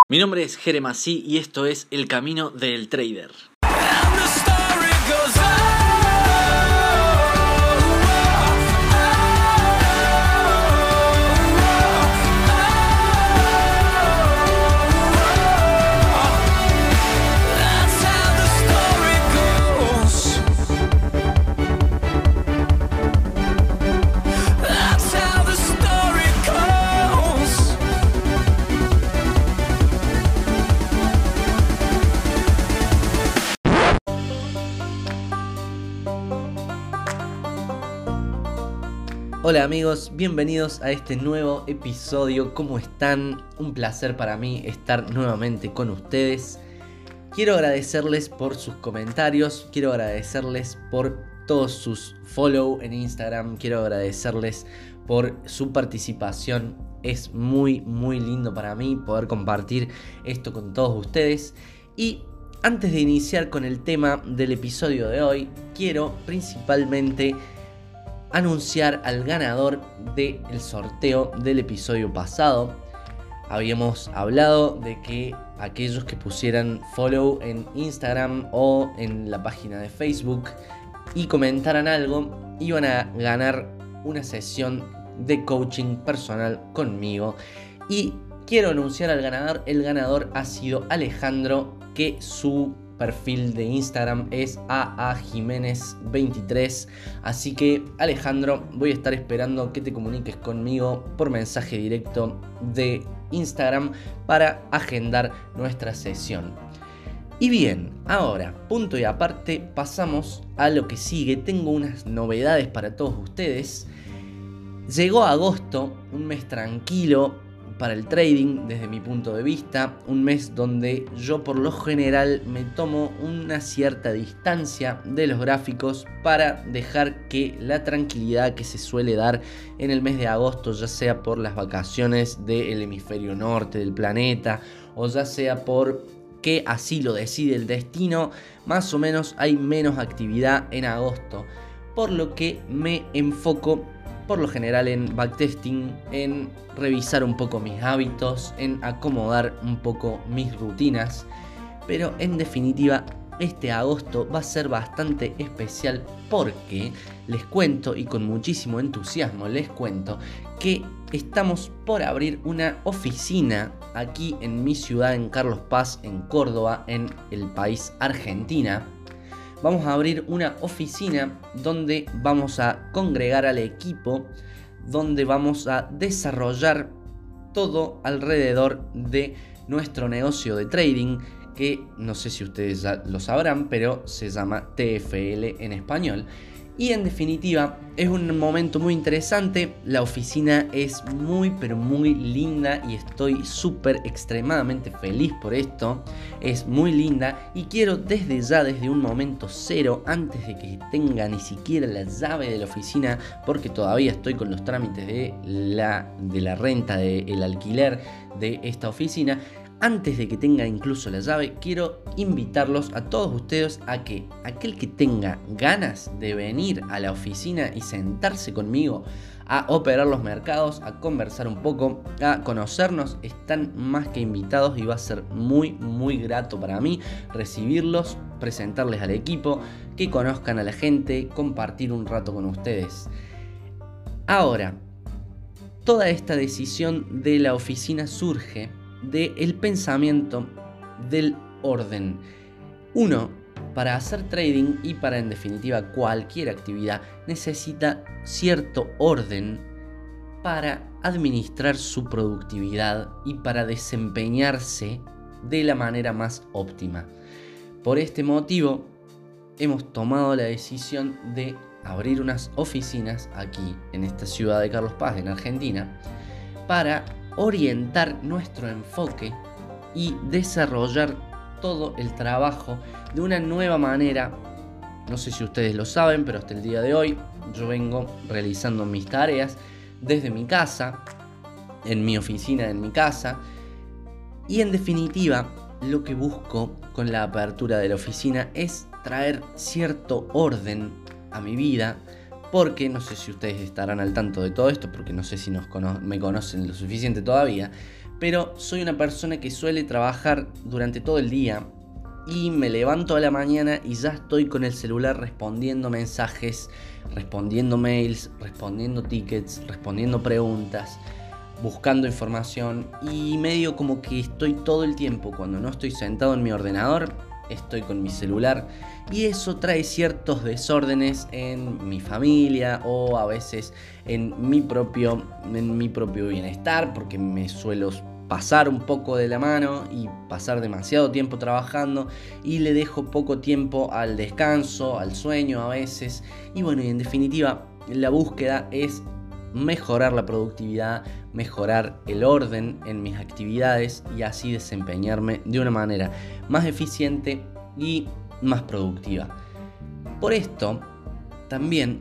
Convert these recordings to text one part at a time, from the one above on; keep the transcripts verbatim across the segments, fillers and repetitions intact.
Mi nombre es Jeremasi y esto es El Camino del Trader. Hola amigos, bienvenidos a este nuevo episodio. ¿Cómo están? Un placer para mí estar nuevamente con ustedes. Quiero agradecerles por sus comentarios, quiero agradecerles por todos sus follow en Instagram, quiero agradecerles por su participación. Es muy muy lindo para mí poder compartir esto con todos ustedes. Y antes de iniciar con el tema del episodio de hoy, quiero principalmente anunciar al ganador del sorteo del episodio pasado. Habíamos hablado de que aquellos que pusieran follow en Instagram o en la página de Facebook y comentaran algo, iban a ganar una sesión de coaching personal conmigo. Y quiero anunciar al ganador. El ganador ha sido Alejandro, que su perfil de Instagram es A A Jiménez veintitrés. Así que Alejandro, voy a estar esperando que te comuniques conmigo por mensaje directo de Instagram para agendar nuestra sesión. Y bien, ahora, punto y aparte, pasamos a lo que sigue. Tengo unas novedades para todos ustedes. Llegó agosto, un mes tranquilo para el trading desde mi punto de vista, un mes donde yo por lo general me tomo una cierta distancia de los gráficos para dejar que la tranquilidad que se suele dar en el mes de agosto, ya sea por las vacaciones del hemisferio norte del planeta o ya sea por que así lo decide el destino, más o menos hay menos actividad en agosto, por lo que me enfoco por lo general en backtesting, en revisar un poco mis hábitos, en acomodar un poco mis rutinas. Pero en definitiva, este agosto va a ser bastante especial porque les cuento, y con muchísimo entusiasmo les cuento, que estamos por abrir una oficina aquí en mi ciudad, en Carlos Paz, en Córdoba, en el país Argentina. Vamos a abrir una oficina donde vamos a congregar al equipo, donde vamos a desarrollar todo alrededor de nuestro negocio de trading, que no sé si ustedes ya lo sabrán, pero se llama T F L en español. Y en definitiva es un momento muy interesante. La oficina es muy pero muy linda y estoy súper extremadamente feliz por esto. Es muy linda y quiero desde ya, desde un momento cero, antes de que tenga ni siquiera la llave de la oficina, porque todavía estoy con los trámites de la, de la renta, del alquiler de esta oficina. Antes de que tenga incluso la llave, quiero invitarlos a todos ustedes a que aquel que tenga ganas de venir a la oficina y sentarse conmigo a operar los mercados, a conversar un poco, a conocernos, están más que invitados y va a ser muy muy grato para mí recibirlos, presentarles al equipo, que conozcan a la gente, compartir un rato con ustedes. Ahora, toda esta decisión de la oficina surge del pensamiento del orden. Uno, para hacer trading y para en definitiva cualquier actividad, necesita cierto orden para administrar su productividad y para desempeñarse de la manera más óptima. Por este motivo, hemos tomado la decisión de abrir unas oficinas aquí en esta ciudad de Carlos Paz, en Argentina, para orientar nuestro enfoque y desarrollar todo el trabajo de una nueva manera. No sé si ustedes lo saben, pero hasta el día de hoy yo vengo realizando mis tareas desde mi casa, en mi oficina, en mi casa, y en definitiva lo que busco con la apertura de la oficina es traer cierto orden a mi vida, porque no sé si ustedes estarán al tanto de todo esto, porque no sé si nos cono- me conocen lo suficiente todavía, pero soy una persona que suele trabajar durante todo el día y me levanto a la mañana y ya estoy con el celular respondiendo mensajes, respondiendo mails, respondiendo tickets, respondiendo preguntas, buscando información, y medio como que estoy todo el tiempo, cuando no estoy sentado en mi ordenador, estoy con mi celular, y eso trae ciertos desórdenes en mi familia o a veces en mi propio, en mi propio bienestar, porque me suelo pasar un poco de la mano y pasar demasiado tiempo trabajando y le dejo poco tiempo al descanso, al sueño a veces. Y bueno, y en definitiva la búsqueda es mejorar la productividad, mejorar el orden en mis actividades y así desempeñarme de una manera más eficiente y más productiva. Por esto también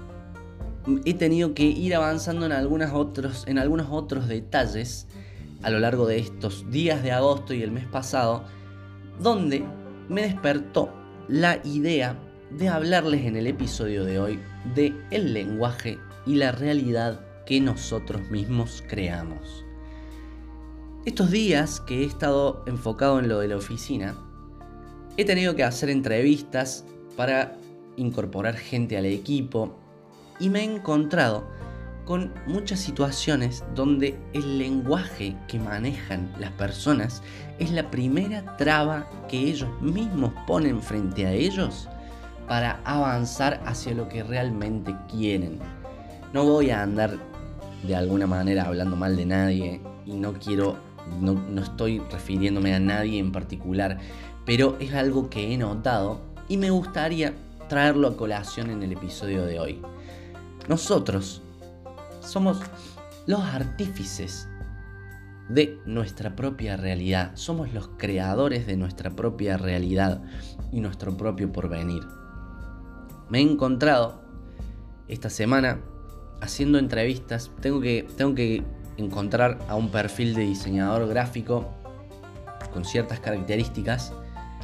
he tenido que ir avanzando en, algunos otros, en algunos otros detalles a lo largo de estos días de agosto y el mes pasado, donde me despertó la idea de hablarles en el episodio de hoy de el lenguaje y la realidad que nosotros mismos creamos. Estos días que he estado enfocado en lo de la oficina, he tenido que hacer entrevistas para incorporar gente al equipo y me he encontrado con muchas situaciones donde el lenguaje que manejan las personas es la primera traba que ellos mismos ponen frente a ellos para avanzar hacia lo que realmente quieren. No voy a andar de alguna manera hablando mal de nadie y no quiero, no, no estoy refiriéndome a nadie en particular, pero es algo que he notado y me gustaría traerlo a colación en el episodio de hoy. Nosotros somos los artífices de nuestra propia realidad, somos los creadores de nuestra propia realidad y nuestro propio porvenir. Me he encontrado esta semana haciendo entrevistas, tengo que, tengo que encontrar a un perfil de diseñador gráfico con ciertas características,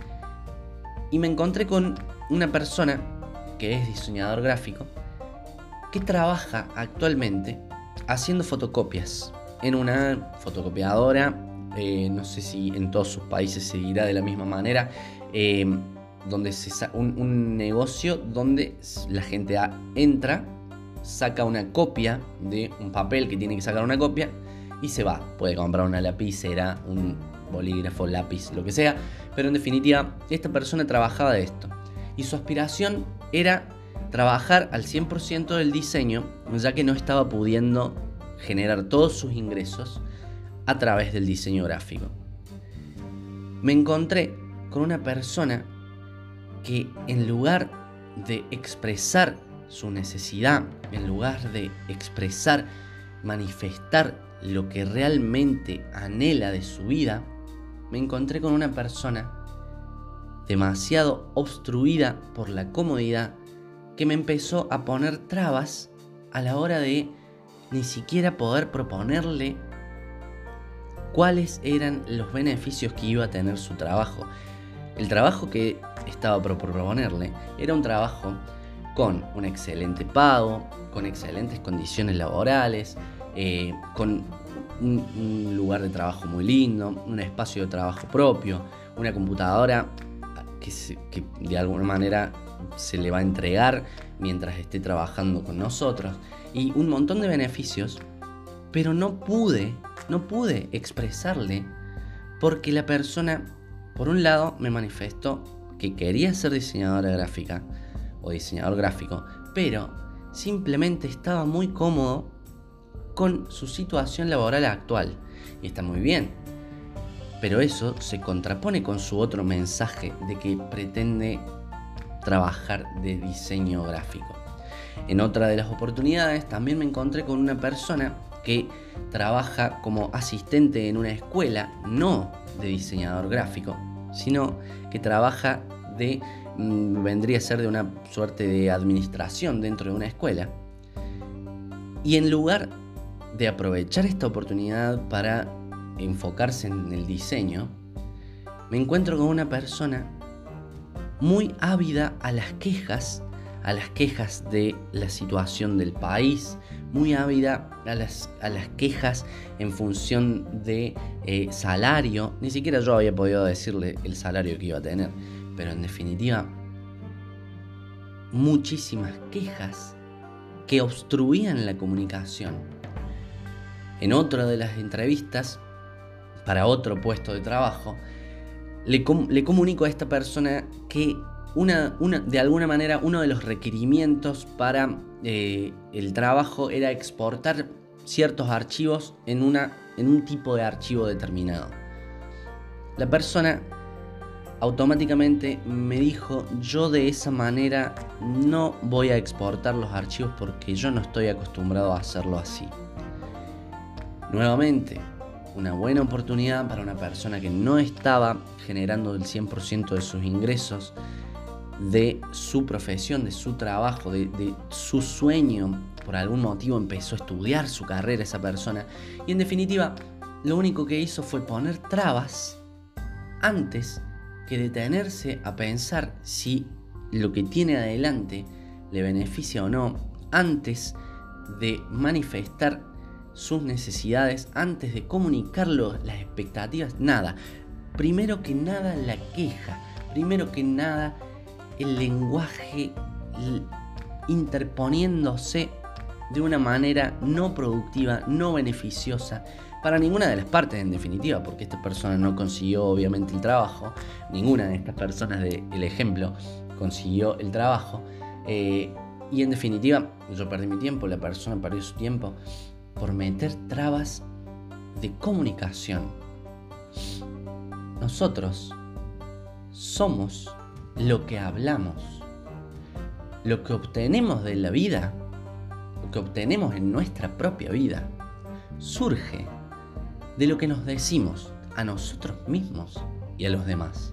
y me encontré con una persona que es diseñador gráfico que trabaja actualmente haciendo fotocopias en una fotocopiadora, eh, no sé si en todos sus países se dirá de la misma manera, eh, donde se sa- un, un negocio donde la gente entra, saca una copia de un papel que tiene que sacar una copia y se va. Puede comprar una lapicera, un bolígrafo, lápiz, lo que sea, pero en definitiva esta persona trabajaba de esto y su aspiración era trabajar al cien por ciento del diseño, ya que no estaba pudiendo generar todos sus ingresos a través del diseño gráfico. Me encontré con una persona que, en lugar de expresar su necesidad, en lugar de expresar, manifestar lo que realmente anhela de su vida, me encontré con una persona demasiado obstruida por la comodidad que me empezó a poner trabas a la hora de ni siquiera poder proponerle cuáles eran los beneficios que iba a tener su trabajo. El trabajo que estaba por proponerle era un trabajo con un excelente pago, con excelentes condiciones laborales, eh, con un, un lugar de trabajo muy lindo, un espacio de trabajo propio, una computadora que, se, que de alguna manera se le va a entregar mientras esté trabajando con nosotros, y un montón de beneficios, pero no pude, no pude expresarle porque la persona, por un lado, me manifestó que quería ser diseñadora gráfica o diseñador gráfico, pero simplemente estaba muy cómodo con su situación laboral actual, y está muy bien, pero eso se contrapone con su otro mensaje de que pretende trabajar de diseño gráfico. En otra de las oportunidades también me encontré con una persona que trabaja como asistente en una escuela, no de diseñador gráfico, sino que trabaja de, mmm, vendría a ser de una suerte de administración dentro de una escuela. Y en lugar de aprovechar esta oportunidad para enfocarse en el diseño, me encuentro con una persona muy ávida a las quejas, a las quejas de la situación del país, muy ávida a las, a las quejas en función de eh, salario. Ni siquiera yo había podido decirle el salario que iba a tener, pero en definitiva, muchísimas quejas que obstruían la comunicación. En otra de las entrevistas, para otro puesto de trabajo, le, com- le comunico a esta persona que una, una, de alguna manera uno de los requerimientos para eh, el trabajo era exportar ciertos archivos en, una, en un tipo de archivo determinado. La persona automáticamente me dijo: yo de esa manera no voy a exportar los archivos porque yo no estoy acostumbrado a hacerlo así. Nuevamente, una buena oportunidad para una persona que no estaba generando el cien por ciento de sus ingresos, de su profesión, de su trabajo, de, de su sueño. Por algún motivo empezó a estudiar su carrera esa persona y en definitiva lo único que hizo fue poner trabas antes que detenerse a pensar si lo que tiene adelante le beneficia o no, antes de manifestar sus necesidades, antes de comunicarlo, las expectativas, nada. Primero que nada la queja, primero que nada el lenguaje interponiéndose de una manera no productiva, no beneficiosa para ninguna de las partes en definitiva, porque esta persona no consiguió obviamente el trabajo, ninguna de estas personas del ejemplo consiguió el trabajo, eh, y en definitiva yo perdí mi tiempo, la persona perdió su tiempo por meter trabas de comunicación. Nosotros somos lo que hablamos. Lo que obtenemos de la vida, lo que obtenemos en nuestra propia vida, surge de lo que nos decimos a nosotros mismos y a los demás.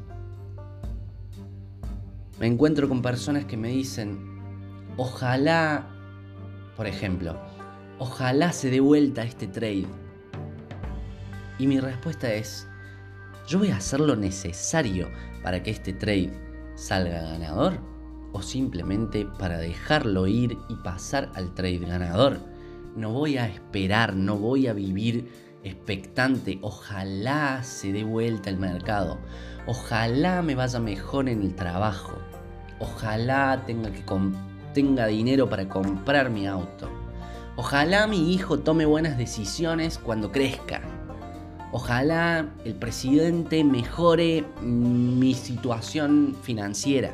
Me encuentro con personas que me dicen: ojalá, por ejemplo, ojalá se dé vuelta este trade. Y mi respuesta es: yo voy a hacer lo necesario para que este trade salga ganador, o simplemente para dejarlo ir y pasar al trade ganador. No voy a esperar, no voy a vivir expectante. Ojalá se dé vuelta el mercado, ojalá me vaya mejor en el trabajo, ojalá tenga, que tenga dinero para comprar mi auto, ojalá mi hijo tome buenas decisiones cuando crezca, ojalá el presidente mejore mi situación financiera.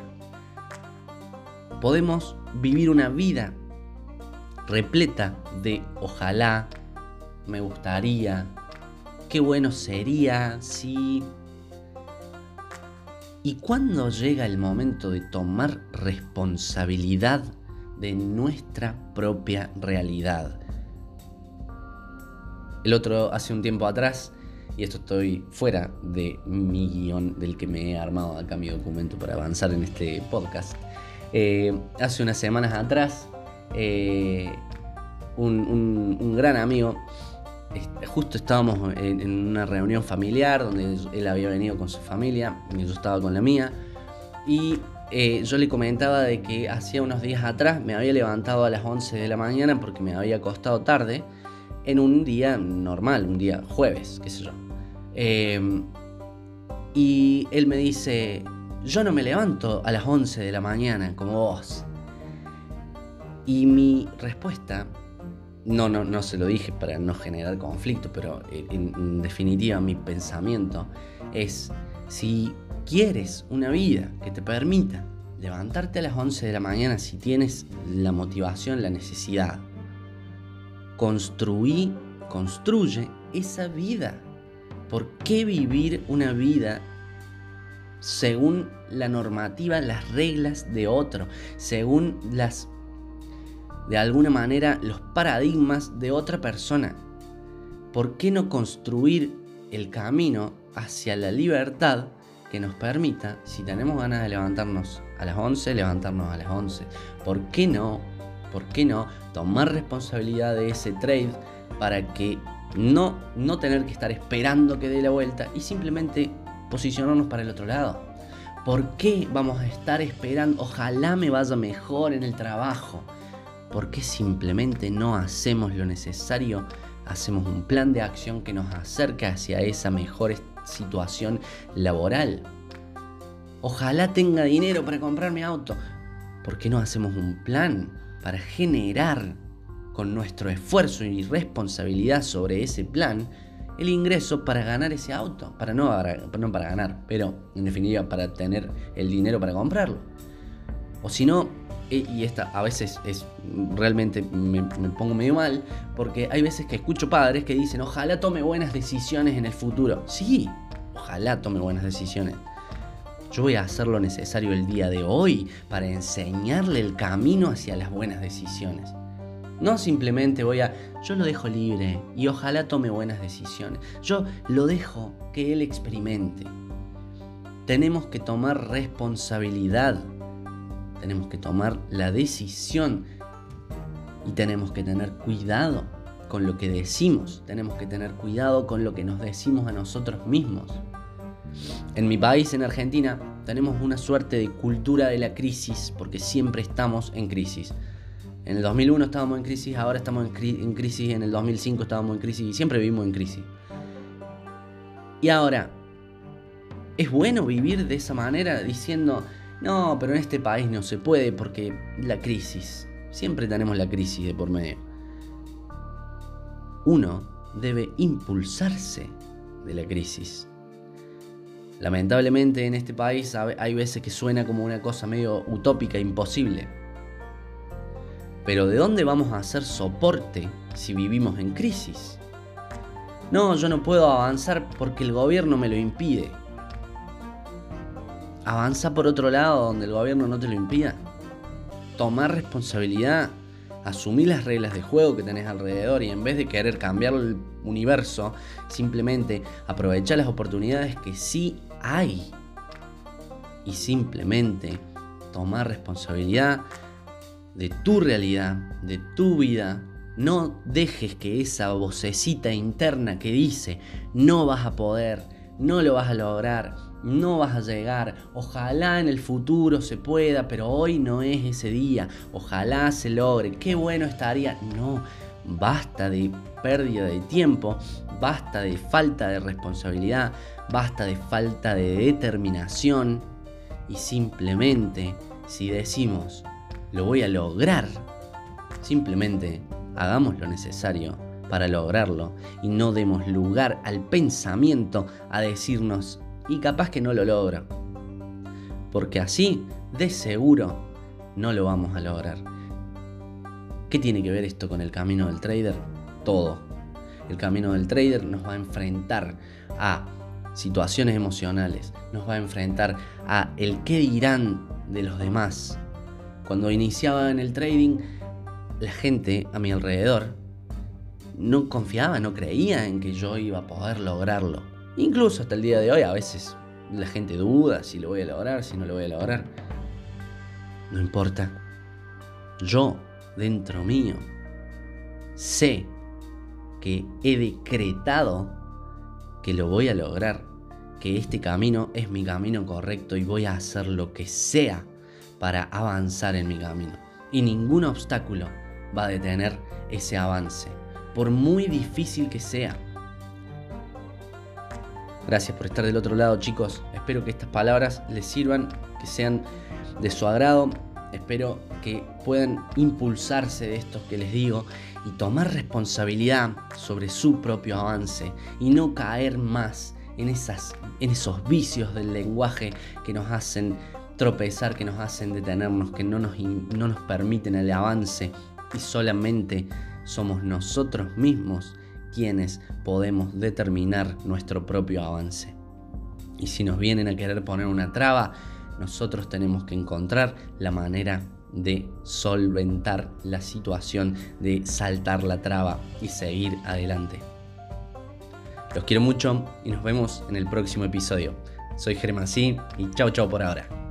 Podemos vivir una vida repleta de ojalá, me gustaría, qué bueno sería si... ¿Y cuándo llega el momento de tomar responsabilidad de nuestra propia realidad? El otro, hace un tiempo atrás, y esto estoy fuera de mi guión del que me he armado acá mi documento para avanzar en este podcast, eh, hace unas semanas atrás, eh, un, un, un gran amigo, justo estábamos en, en una reunión familiar donde él había venido con su familia y yo estaba con la mía, y eh, yo le comentaba de que hacía unos días atrás me había levantado a las once de la mañana porque me había acostado tarde en un día normal, un día jueves, qué sé yo. Eh, y él me dice: yo no me levanto a las once de la mañana como vos. Y mi respuesta, no, no, no se lo dije para no generar conflicto, pero en, en definitiva mi pensamiento es: si quieres una vida que te permita levantarte a las once de la mañana, si tienes la motivación, la necesidad, construí, construye esa vida. ¿Por qué vivir una vida según la normativa, las reglas de otro, según las, de alguna manera, los paradigmas de otra persona? ¿Por qué no construir el camino hacia la libertad que nos permita, si tenemos ganas de levantarnos a las once, levantarnos a las once? ¿Por qué no? ¿Por qué no tomar responsabilidad de ese trade para que no, no tener que estar esperando que dé la vuelta y simplemente posicionarnos para el otro lado? ¿Por qué vamos a estar esperando? Ojalá me vaya mejor en el trabajo. ¿Por qué simplemente no hacemos lo necesario? Hacemos un plan de acción que nos acerque hacia esa mejor situación laboral. Ojalá tenga dinero para comprar mi auto. ¿Por qué no hacemos un plan para generar con nuestro esfuerzo y responsabilidad sobre ese plan el ingreso para ganar ese auto? Para no, para, no para ganar, pero en definitiva para tener el dinero para comprarlo. O si no, y esta a veces es realmente me, me pongo medio mal, porque hay veces que escucho padres que dicen ojalá tome buenas decisiones en el futuro. Sí, ojalá tome buenas decisiones. Yo voy a hacer lo necesario el día de hoy para enseñarle el camino hacia las buenas decisiones. No simplemente voy a... Yo lo dejo libre y ojalá tome buenas decisiones. Yo lo dejo que él experimente. Tenemos que tomar responsabilidad. Tenemos que tomar la decisión. Y tenemos que tener cuidado con lo que decimos. Tenemos que tener cuidado con lo que nos decimos a nosotros mismos. En mi país, en Argentina, tenemos una suerte de cultura de la crisis porque siempre estamos en crisis. En el dos mil uno estábamos en crisis, ahora estamos en, cri- en crisis, en el dos mil cinco estábamos en crisis y siempre vivimos en crisis. Y ahora, ¿es bueno vivir de esa manera diciendo, no, pero en este país no se puede porque la crisis, siempre tenemos la crisis de por medio? Uno debe impulsarse de la crisis. Lamentablemente en este país hay veces que suena como una cosa medio utópica, imposible. Pero ¿de dónde vamos a hacer soporte si vivimos en crisis? No, yo no puedo avanzar porque el gobierno me lo impide. Avanza por otro lado donde el gobierno no te lo impida. Tomar responsabilidad, asumir las reglas de juego que tenés alrededor y en vez de querer cambiar el universo, simplemente aprovechar las oportunidades que sí hay. Y simplemente tomar responsabilidad de tu realidad, de tu vida. No dejes que esa vocecita interna que dice no vas a poder, no lo vas a lograr, no vas a llegar, ojalá en el futuro se pueda, pero hoy no es ese día, ojalá se logre, qué bueno estaría. No, basta de pérdida de tiempo, basta de falta de responsabilidad, basta de falta de determinación y simplemente si decimos lo voy a lograr, simplemente hagamos lo necesario para lograrlo y no demos lugar al pensamiento a decirnos y capaz que no lo logro, porque así de seguro no lo vamos a lograr. ¿Qué tiene que ver esto con el camino del trader? Todo. El camino del trader nos va a enfrentar a situaciones emocionales, nos va a enfrentar a el qué dirán de los demás. Cuando iniciaba en el trading, la gente a mi alrededor no confiaba, no creía en que yo iba a poder lograrlo. Incluso hasta el día de hoy a veces la gente duda si lo voy a lograr, si no lo voy a lograr. No importa. Yo, dentro mío, sé que he decretado que lo voy a lograr, que este camino es mi camino correcto y voy a hacer lo que sea para avanzar en mi camino. Y ningún obstáculo va a detener ese avance, por muy difícil que sea. Gracias por estar del otro lado, chicos. Espero que estas palabras les sirvan, que sean de su agrado. Espero que puedan impulsarse de esto que les digo y tomar responsabilidad sobre su propio avance y no caer más en, esas, en esos vicios del lenguaje que nos hacen tropezar, que nos hacen detenernos, que no nos, no nos permiten el avance y solamente somos nosotros mismos quienes podemos determinar nuestro propio avance. Y si nos vienen a querer poner una traba, nosotros tenemos que encontrar la manera de solventar la situación, de saltar la traba y seguir adelante. Los quiero mucho y nos vemos en el próximo episodio. Soy Germán y chau chau por ahora.